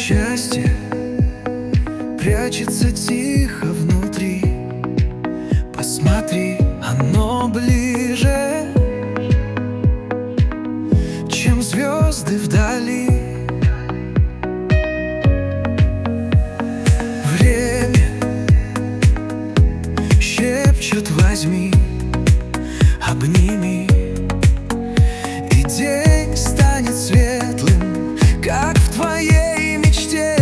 Счастье прячется тихо внутри. Посмотри, оно ближе, чем звезды вдали. Время шепчет: возьми, обними, и день станет светлым, как в твоей мечте.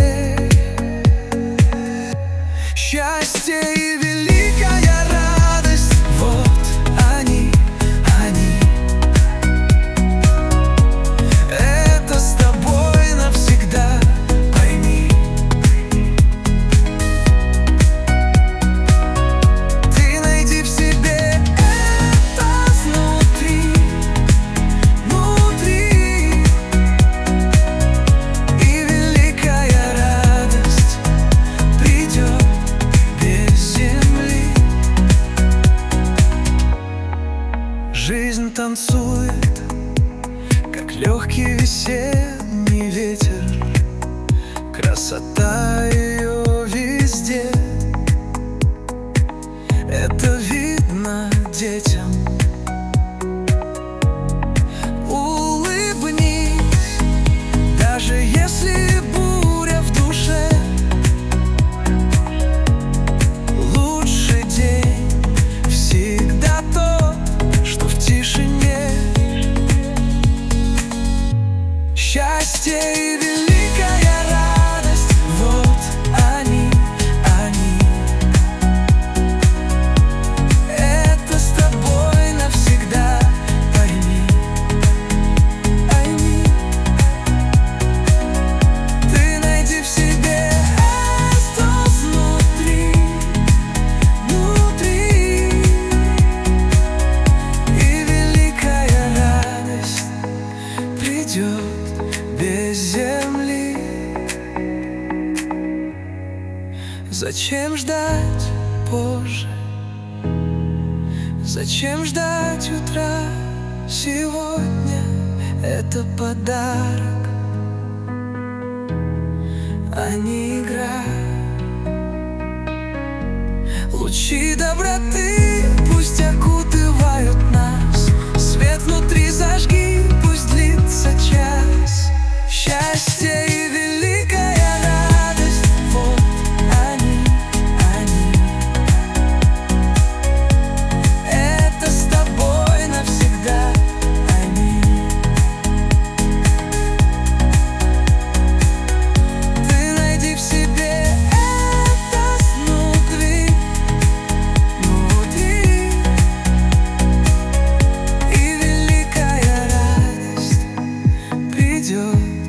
Счастье и великая радость, вот они. Это с тобой навсегда, пойми. Ты найди в себе это внутри, и великая радость придет без земли. Жизнь танцует, как легкий весенний ветер. Красота ее везде, это видно детям. Улыбнись, даже если буря в душе. Лучший день всегда тот, что в тишине. Счастье и великая радость, вот они. Это с тобой навсегда, пойми. Ты найди в себе это внутри, и великая радость придет без земли. Зачем ждать позже? Зачем ждать утра? Сегодня это подарок, а не игра. Лучи доброты пусть окутывают нас. Свет внутри зажги, пусть длится час. Счастье и великая радость, вот они. Это с тобой навсегда, пойми. Ты найди в себе это внутри, и великая радость придет